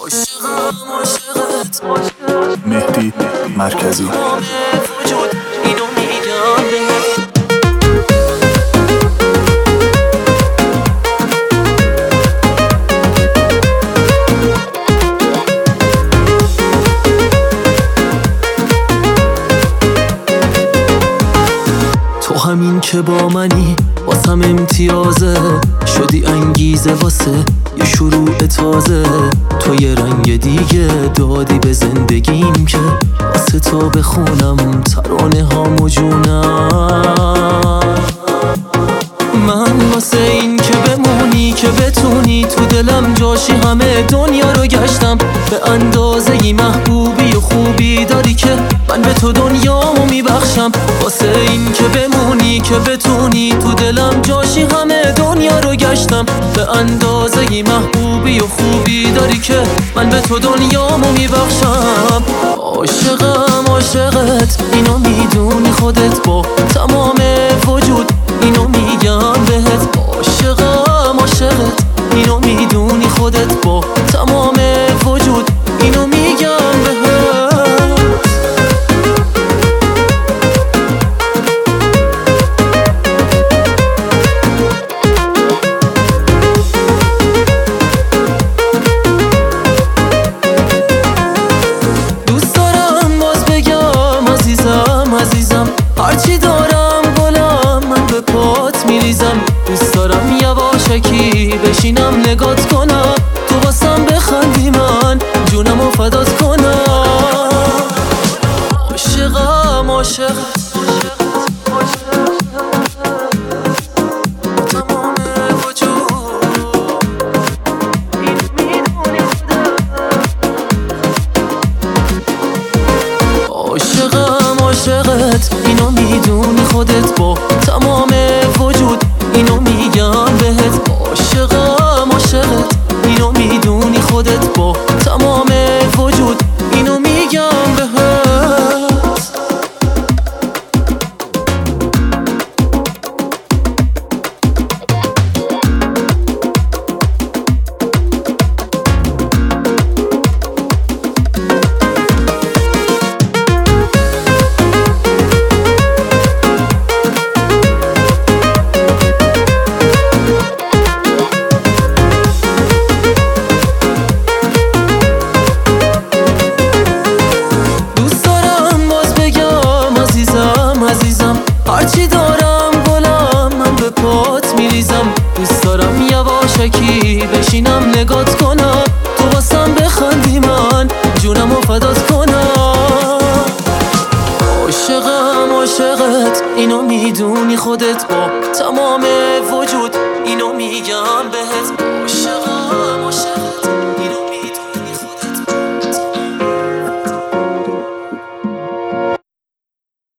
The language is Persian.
عاشقت مهدی مرکزی. تو همین که با منی واسم امتیازه، شدی انگیزه واسه یه شروع تازه. تو یه رنگ دیگه دادی به زندگیم که واسه تو بخونم ترانه هامو جونم. من واسه این که بمونی که بتونی تو دلم جاشی، همه دنیا رو گشتم به اندازه ی محبوبی و خوبی داری که من به تو دنیامو میبخشم. واسه این که بمونی که بتونی تو دلم جاشی، همه دنیا رو گشتم به اندازه ی محبوبی و خوبی داری که من به تو دنیامو میبخشم. عاشقم عاشقت اینو میدونی خودت با تمام وجود، اینو میگم بهت. عاشقم عاشقت اینو میدونی خودت با تمام وجود، اینو میگم بهت. دوست دارم باز بگم عزیزم عزیزم، هرچی دارم گلم من به پات میریزم. دوست دارم یواشکی بشینم نگات کنم، تو واسم بخندی من جونمو فدات کنم. عاشقم عاشقت تمام وجود، اینو میدونی عاشقم عاشقت اینو میدونی خودت با تمام وجود، اینو میگم بهت. عاشقم عاشقت اینو میدونی خودت با تمام وجود، اینو میگم بهت. هرچی دارم گلم من به پات میریزم. دوست دارم یواشکی بشینم نگات کنم، تو واسم بخندی من جونمو فدات کنم. عاشقم عاشقت اینو میدونی خودت با تمام وجود،